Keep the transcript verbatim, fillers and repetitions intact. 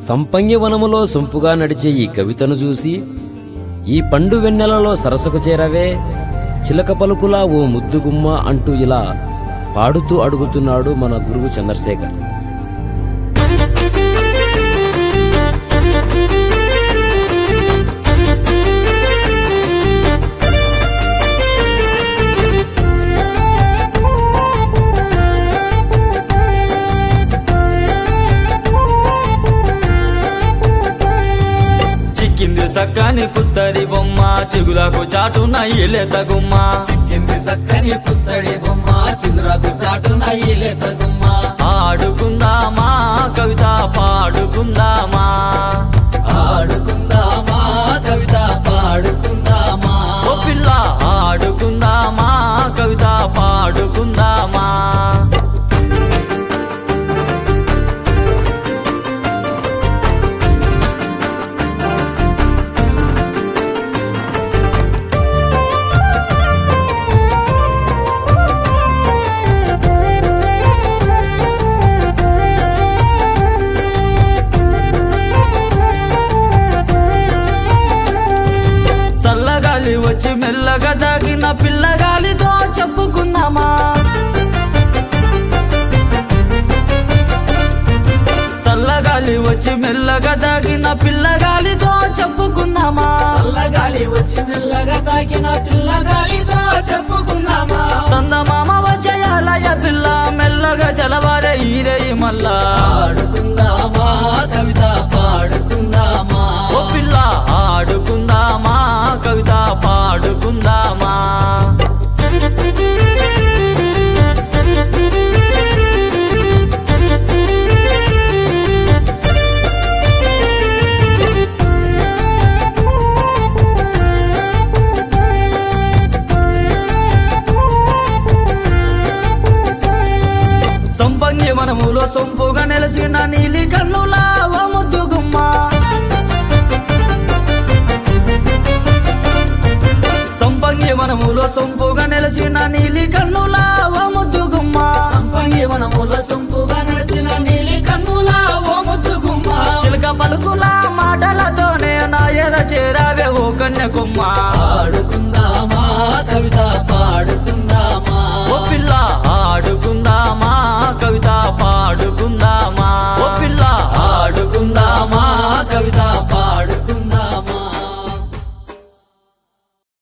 సంపంగి వనములో సొంపుగా నడిచే ఈ కవితను చూసి ఈ పండు వెన్నెలలో సరసకు చేరవే చిలక పలుకులా ఓ ముద్దుగుమ్మ అంటూ ఇలా పాడుతూ అడుగుతున్నాడు మన గురువు చంద్రశేఖర్. చిక్కింది సక్కని పుత్తడి బొమ్మ చిగులకు చాటున ఇలేత గుమ్మ. చిక్కింది సక్కని పుత్తడి బొమ్మ చిగురకు చాటున ఇలేత గుమ్మ. ఆడుకుందామా కవిత పాడుకుందామా, ఆడుకుందామా కవిత పాడుకుందామా. ఓ పిల్ల ఆడుకుందామా కవిత పాడుకుందామా. చల్లగాలి వచ్చి మెల్లగా దాగిన పిల్లగాలితో చెప్పుకున్నామా. చల్లగాలి వచ్చి మెల్లగా దాగిన పిల్లగాలితో చెప్పుకున్నామా. చల్లగాలి వచ్చి మెల్లగా తాకిన పిల్లగాలితో చెప్పుకున్నామా. చందమామ వచ్చేయాలయ పిల్ల మెల్లగా జలవారే ఈరేయి మల్లా. ఆడుకుందామా కవిత పాడుకుందామా. ఓ పిల్ల ఆడుకుందామా కవిత పాడుకుందామా. సంపంగి వనములో సొంపుగా నెలసిన నీలి కన్నులా ఓ ముద్దు గుమ్మ. సంపంగి వనములో సొంపుగా నెలసిన నీలి కన్నులా ఓ ముద్దు గుమ్మ. సంపంగి వనముల సొంపుగా నడిచిన నీలి కన్నుల ఓ ముద్దు గుమ్మ. చిలక పలుకుల మాటలతోనే నా ఎద చేరావే